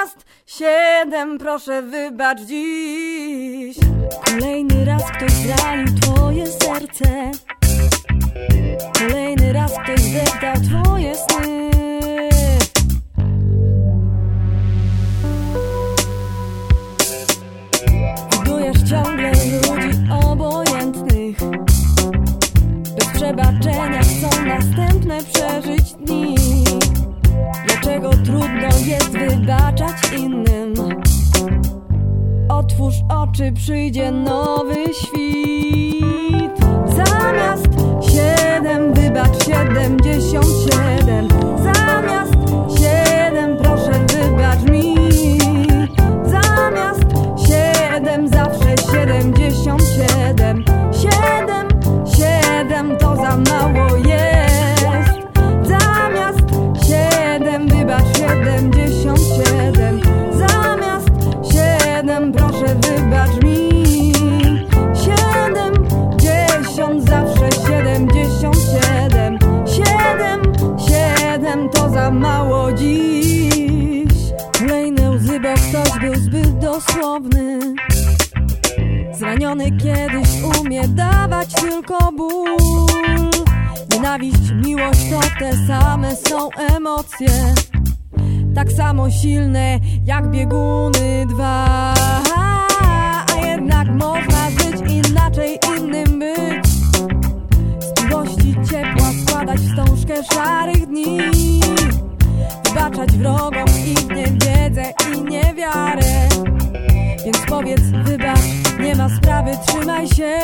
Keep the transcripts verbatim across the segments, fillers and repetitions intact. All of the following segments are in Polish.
Zamiast siedem proszę wybacz dziś. Kolejny raz ktoś zranił twoje serce. Kolejny raz ktoś zdeptał twoje sny. Budujesz ciągle ludzi obojętnych. Bez przebaczenia chcą następne przeżyć dni. Dlaczego trudno jest wybaczać innym? Otwórz oczy, przyjdzie nowy świt. Zamiast siedem wybacz siedemdziesiąt siedem. Zamiast siedem proszę wybacz mi. Zamiast siedem zawsze siedemdziesiąt siedem. Siedem, siedem to za mało jest. Zamiast siedem wybacz siedemdziesiąt siedem. Zamiast siedem proszę wybacz mi. Siedem, dziesiąt zawsze siedemdziesiąt siedem. Siedem, siedem to za mało dziś. Kolejne łzy, bo ktoś był zbyt dosłowny. Zraniony kiedyś umie dawać tylko ból. Nienawiść, miłość to te same są emocje. Tak samo silne jak bieguny dwa. A jednak można żyć inaczej, innym być. Z miłości ciepła składać wstążkę szarych dni. Wybaczać wrogom ich niewiedzę i niewiarę. Więc powiedz wybacz, nie ma sprawy, trzymaj się.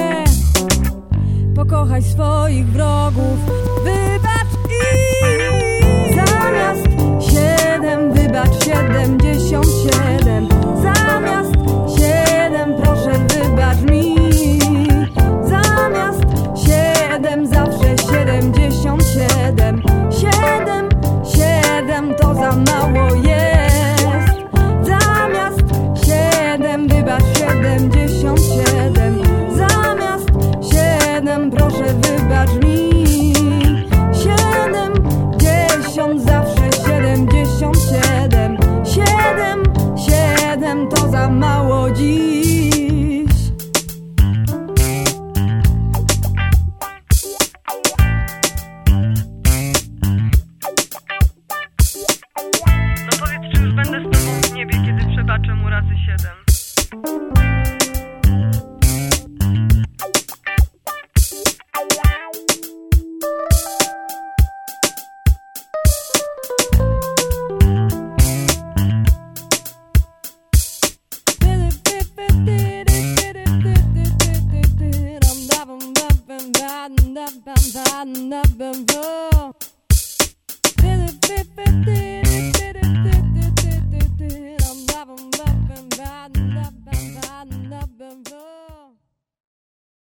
Pokochaj swoich wrogów, wybacz ich. Zamiast siedem wybacz siedemdziesiąt siedem. Zamiast siedem proszę wybacz mi. Zamiast siedem zawsze siedemdziesiąt siedem. Siedem, siedem to za mało jest. Zamiast siedem wybacz siedemdziesiąt siedem. Zamiast siedem proszę wybacz mi. Siedem, dziesiąt zawsze siedemdziesiąt siedem. Siedem, siedem to za mało dziś. No powiedz, czy już będę z tobą w niebie, kiedy przebaczę mu razy siedem. Bum bum bum bum bum bum.